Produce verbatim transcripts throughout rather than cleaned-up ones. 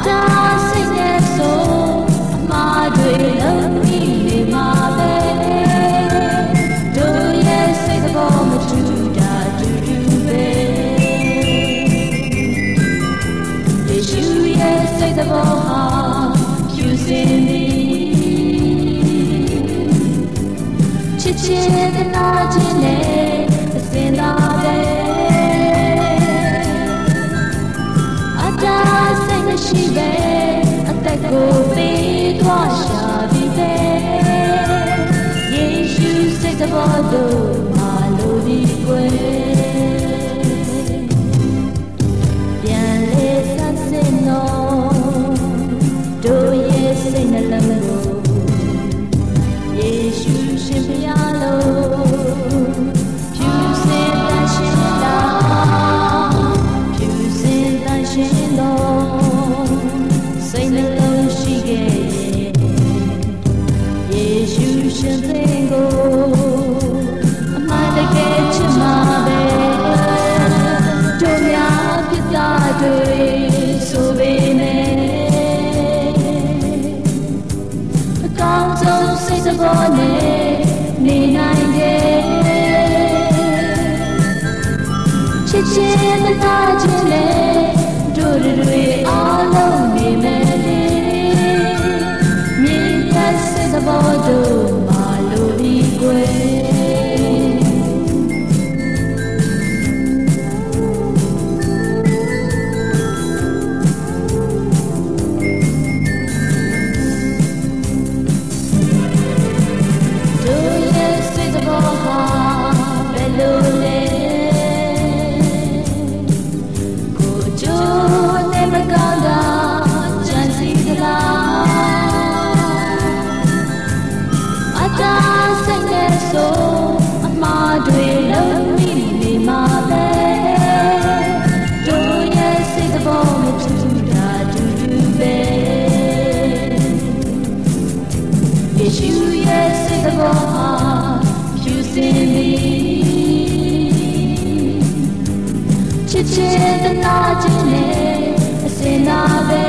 တားစိတ်နဲ့ဆိုအမှားတွေလုံးမိနေမှာပဲတို့ရဲ့စိတ်သဘောမတူတာတူတူပဲယေရှုရဲ့စိတ်သဘောဟာဖြူစင်သည်ချစ်ခြင်းတနာခြင်းနဲ့အစင်သာပဲရှိပဲအသက်ကိုပေးသွားရှာပြီးပဲယေရှုစိတ်သဘောတို့မလိုပြီးကွယ်ပြန်လေဆက်စင်တော့တို့ရဲ့စိတ်နှလုံးကိုယေရှုရှင်ဖျားလို့ဖြူစင်တန်ရှင်းတာဖြူစင်တန်ရှင်းတော့စိတ်နှလုံးရှိခဲ့ယေရှုရှင်သင်ကိုအမှန်တကယ်ချစ်မှာပဲတို့များဖြစ်တာတွေဆိုပေမယ့်အကောင်းဆုံးစိတ်သဘောနဲ့နေနိုင်တယ်ချစ်ခြင်းတနာခြင်းနဲ့တို့တွေအားလုံးနေမယ်လေမြင်ရစိတ်သဘောတို့မလိုပြီးကွယ်တို့ရဲ့စိတ်သဘောဟာဘယ်လိုလဲဆိုအမှားတွေလုံးမိနေမှာပဲတို့ရဲ့စိတ်သဘောမတူတာတူတူပဲယေရှုရဲ့စိတ်သဘောဟာဖြူစင်သည်ချစ်ခြင်းတနာခြင်းနဲ့အစင်သာပဲ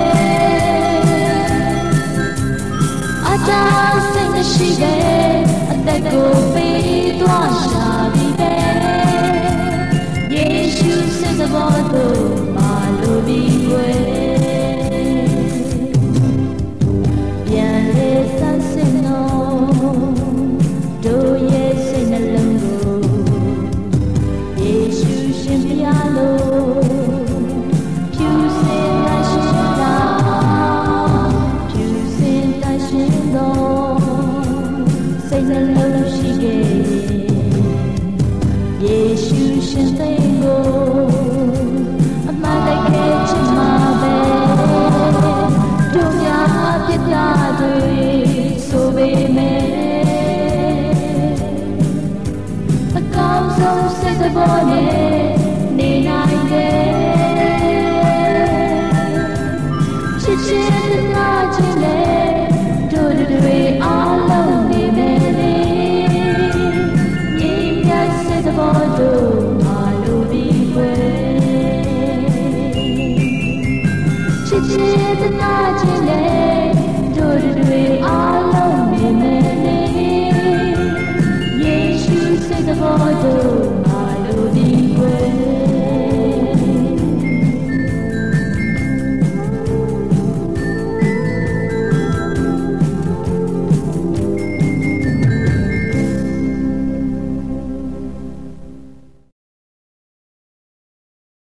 အတားစိတ်မရှိပဲအသက်ကိုပေးသွားရှာပြီးပဲယေရှုစိတ်သဘောတို့မလိုပြီးကွယ်ပြန်လေဆက်စင်တော့တို့ရဲ့စိတ်နှလုံးကိုယေရှုရှင်ဖျားလို့ဖြူစင်တန်ရှင်းတာဖြူစင်တန်ရှင်းတော့စိတ်နှလုံးရှိခဲ့ယေရှုရှင်သင်ကိုအမှန်တကယ်ချစ်မှာပဲတို့များဖြစ်တာတွေဆိုပေမယ့်အကောင်းဆုံးစိတ်သဘောနဲ့နေနိုင်တယ်ချစ်ခြင်းတနာခြင်းနဲ့တို့တွေအားလုံးနေမယ်လေညီမြတ်စိတ်သဘောတို့မလိုပြီးကွယ်ချစ်ခြင်းတနာခြင်းနဲ့